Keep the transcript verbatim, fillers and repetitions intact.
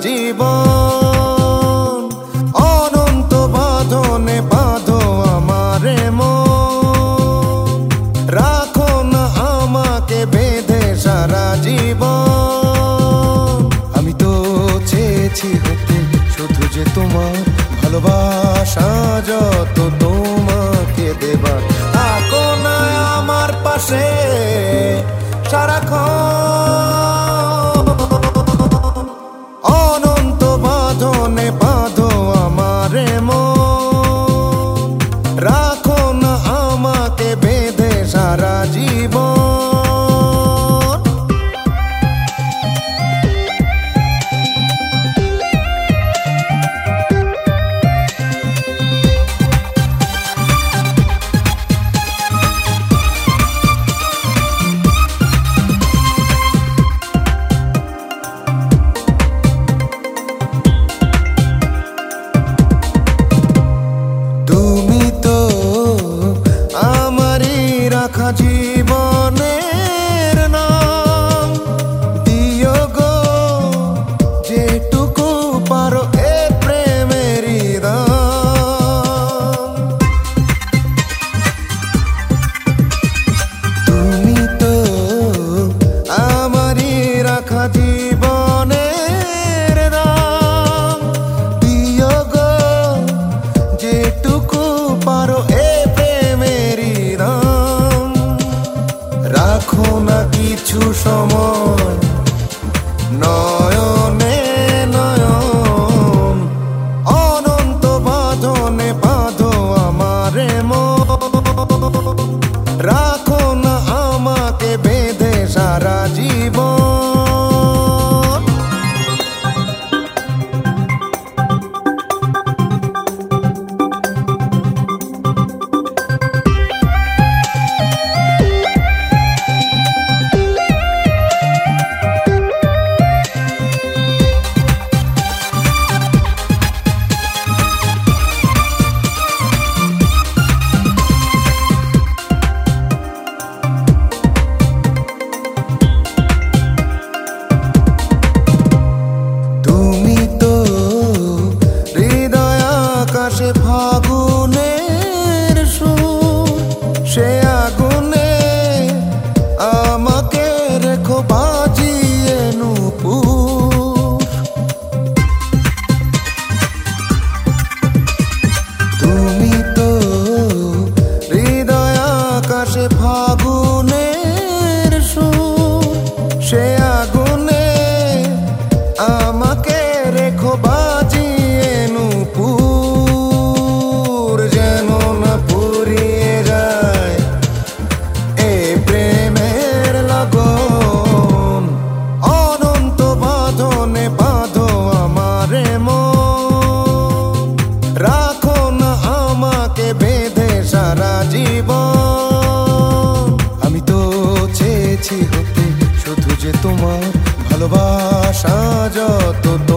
জীবন। অনন্ত বাঁধনে বাঁধো আমারে মন, রাখো না আমাকে বেঁধে সারা জীবন। আমি তো চেয়েছি হতে শুধু যে তোমার ভালোবাসা যত তোমাকে দেবার। থাকো না আমার পাশে সারাক্ষণ, অনন্ত বাঁধনে বাঁধো আমারে মন, রাখো না আমাকে বেঁধে সারা জীবন। জীবনের নাম দিও গো যেটুকু পারো এ প্রেমেরই দাম। তুমি তো আমারই রাখা জীবনের নাম, দিও গো যেটুকু পারো এ প্রেমেরই দাম। রাখো না কিছু সময় নয়নে নয়ন, অনন্ত বাঁধনে বাঁধো আমারে মন, রাখো না আমাকে বেঁধে সারা জীবন। আকাশে ফাগুনের সুর, সে আগুনে আমাকে রেখো বাজিয়ে নূপুর। তুমি তো হৃদয় আকাশে ফাগুনের সুর, সে আগুনে আমাকে রেখো বাজিয়ে নূপুর। রাখো না আমাকে বেঁধে সারা জীবন। আমি তো চেয়েছি হতে শুধু যে তোমার ভালোবাসা যত